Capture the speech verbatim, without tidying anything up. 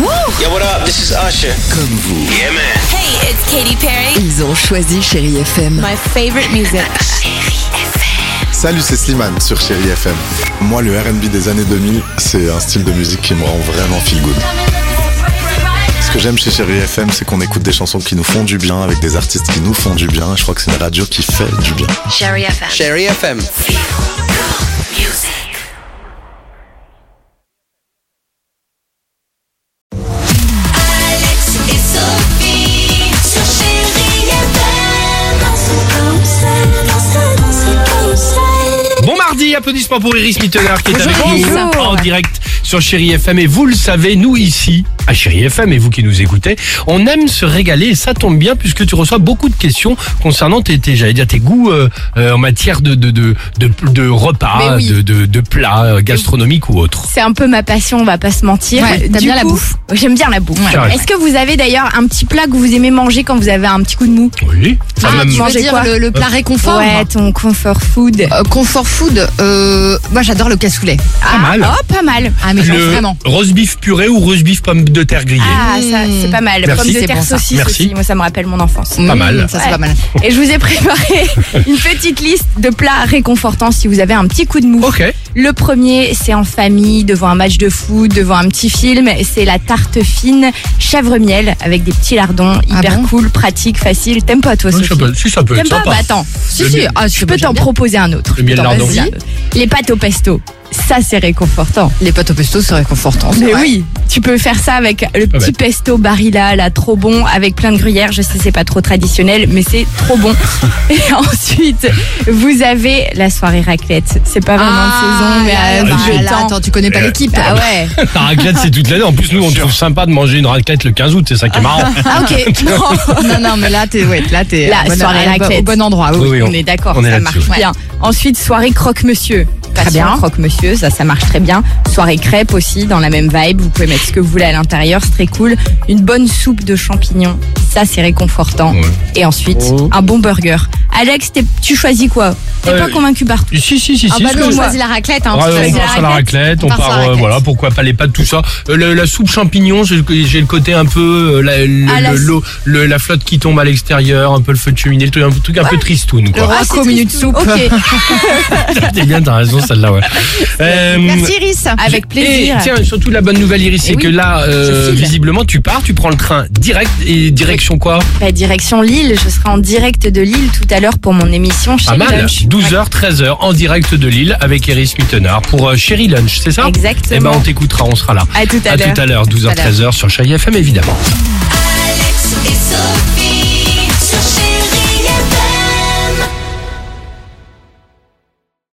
Yo, what up? This is Usher. Comme vous. Yeah, man. Hey, it's Katy Perry. Ils ont choisi Chérie F M. My favorite music. Salut, c'est Slimane sur Chérie F M. Moi, le R and B des années deux mille, c'est un style de musique qui me rend vraiment feel good. Ce que j'aime chez Chérie F M, c'est qu'on écoute des chansons qui nous font du bien, avec des artistes qui nous font du bien. Je crois que c'est une radio qui fait du bien. Chérie F M. Chérie F M. Bon mardi, applaudissements pour Iris Mittenard qui est avec nous Bonjour. en direct sur Chérie F M. Et vous le savez, nous ici, à Chérie F M, et vous qui nous écoutez, on aime se régaler et ça tombe bien puisque tu reçois beaucoup de questions concernant tes, tes j'allais dire, tes goûts euh, euh, en matière de, de, de, de, de repas, Mais oui. de, de, de plats euh, gastronomiques ou autres. C'est un peu ma passion, on va pas se mentir. Ouais, t'aimes Du bien la coup, bouffe. J'aime bien la bouffe. Ouais. Est-ce que vous avez d'ailleurs un petit plat que vous aimez manger quand vous avez un petit coup de mou? Oui. Ça Ah, même- tu veux Manger dire quoi le, le plat réconfort? Ouais, ton comfort food. Euh, comfort food, euh, moi j'adore le cassoulet. pas mal. Oh, pas mal. Ah mais genre Le vraiment. roast beef puré ou roast beef pomme de terre grillée. Ah, ça, c'est pas mal. Merci. Pomme de C'est terre bon, ça. saucisse Merci. aussi. Moi, ça me rappelle mon enfance. Pas mal. Ça c'est Ouais. pas mal. Et je vous ai préparé une petite liste de plats réconfortants si vous avez un petit coup de mou. Ok. Le premier, c'est en famille, devant un match de foot, devant un petit film. C'est la tarte fine chèvre-miel avec des petits lardons. Ah Hyper bon cool, pratique, facile. T'aimes pas toi, Oui, Sophie? ça peut, si ça peut être T'aimes pas? sympa. Bah attends. Si Le si, miel. ah, Je peux t'en proposer un autre. Le miel T'en lardon. vas-y. Les pâtes au pesto. Ça, c'est réconfortant. Les pâtes au pesto c'est réconfortant. c'est Mais vrai. oui, tu peux faire ça avec le Pas petit bête. pesto Barilla, là, trop bon, avec plein de gruyère. Je sais, c'est pas trop traditionnel, mais c'est trop bon. Et ensuite, vous avez la soirée raclette. C'est pas vraiment Ah, de saison, mais là, à bah, le là, temps. attends, tu connais pas Euh, l'équipe. Ah ouais. La raclette, c'est toute l'année. En plus, nous, on trouve sympa de manger une raclette le quinze août. C'est ça qui est marrant. Ah ok. Non. Non non mais là t'es ouais, là t'es La au bon- soirée à- raclette. au bon endroit. Oui. Oui, oui, On est d'accord, on est ça là-dessus. marche bien. Ensuite, soirée croque-monsieur. Très Passion bien. croque-monsieur, ça, ça marche très bien. Soirée crêpe aussi, dans la même vibe. Vous pouvez mettre ce que vous voulez à l'intérieur, c'est très cool. Une bonne soupe de champignons, ça c'est réconfortant. Ouais. Et ensuite, Oh. un bon burger. Alex, t'es- tu choisis quoi? T'es Euh, pas convaincu par tout. Si, si, si, Ah si. bah ce non, que on je- choisit la raclette. Hein, Ouais, tu on choisis la pense à la raclette. raclette, on On part part, sur la euh, raclette. voilà, pourquoi pas les pâtes, tout ça. Euh, le- la soupe champignon, j'ai le, j'ai le côté un peu, euh, la, le- Ah, la- le- l'eau- le- la flotte qui tombe à l'extérieur, un peu le feu de cheminée, le truc, un truc un peu tristoun, Le quoi. roi Ah, c'est au minute triste. soupe. Ok, T'es bien, t'as raison, celle-là, ouais. Euh, Merci Iris. avec plaisir. Et tiens, surtout la bonne nouvelle, Iris, c'est Eh oui, que là, euh, je file. visiblement, tu pars, tu prends le train direct et direction quoi? Bah, direction Lille, je serai en direct de Lille tout à l'heure pour mon émission Pas Chérie mal. Lunch. douze heures, treize heures en direct de Lille avec Iris Mittenard pour euh, Chérie Lunch, c'est ça? Exactement. Eh ben, on t'écoutera, on sera là. À tout à À l'heure. tout à l'heure, douze heures, Tout à l'heure. treize heures sur Chérie F M, évidemment. Alex et Sophie.